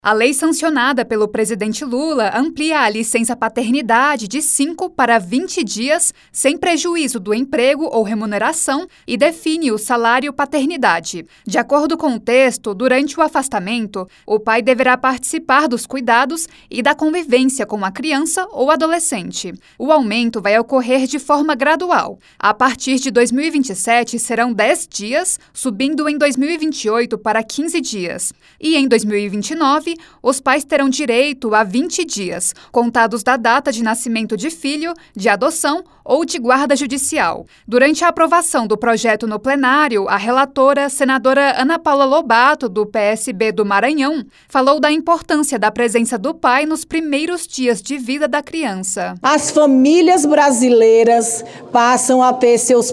A lei sancionada pelo presidente Lula amplia a licença paternidade de 5 para 20 dias, sem prejuízo do emprego ou remuneração, e define o salário paternidade. De acordo com o texto, durante o afastamento, o pai deverá participar dos cuidados e da convivência com a criança ou adolescente. O aumento vai ocorrer de forma gradual. A partir de 2027, serão 10 dias, subindo em 2028 para 15 dias. E em 2029, os pais terão direito a 20 dias, contados da data de nascimento de filho, de adoção ou de guarda judicial. Durante a aprovação do projeto no plenário, a relatora, senadora Ana Paula Lobato, do PSB do Maranhão, falou da importância da presença do pai nos primeiros dias de vida da criança. As famílias brasileiras passam a ter seu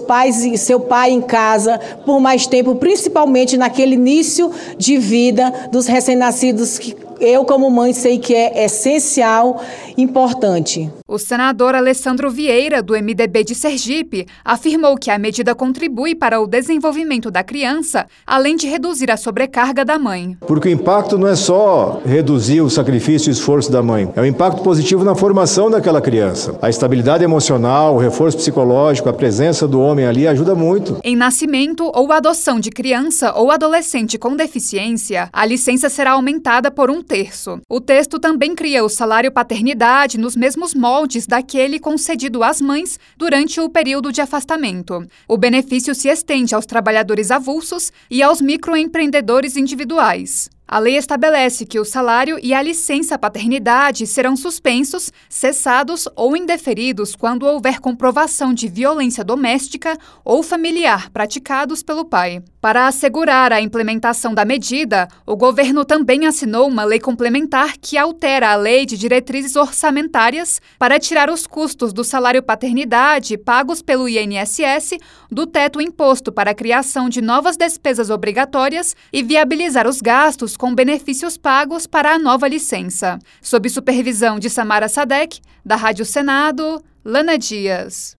pai em casa por mais tempo, principalmente naquele início de vida dos recém-nascidos, que eu, como mãe, sei que é essencial, importante. O senador Alessandro Vieira, do MDB de Sergipe, afirmou que a medida contribui para o desenvolvimento da criança, além de reduzir a sobrecarga da mãe. Porque o impacto não é só reduzir o sacrifício e o esforço da mãe, é um impacto positivo na formação daquela criança. A estabilidade emocional, o reforço psicológico, a presença do homem ali ajuda muito. Em nascimento ou adoção de criança ou adolescente com deficiência, a licença será aumentada por 1/3. O texto também cria o salário paternidade nos mesmos moldes daquele concedido às mães durante o período de afastamento. O benefício se estende aos trabalhadores avulsos e aos microempreendedores individuais. A lei estabelece que o salário e a licença paternidade serão suspensos, cessados ou indeferidos quando houver comprovação de violência doméstica ou familiar praticados pelo pai. Para assegurar a implementação da medida, o governo também assinou uma lei complementar que altera a Lei de Diretrizes Orçamentárias para tirar os custos do salário paternidade pagos pelo INSS do teto imposto para a criação de novas despesas obrigatórias e viabilizar os gastos com benefícios pagos para a nova licença. Sob supervisão de Samara Sadek, da Rádio Senado, Lana Dias.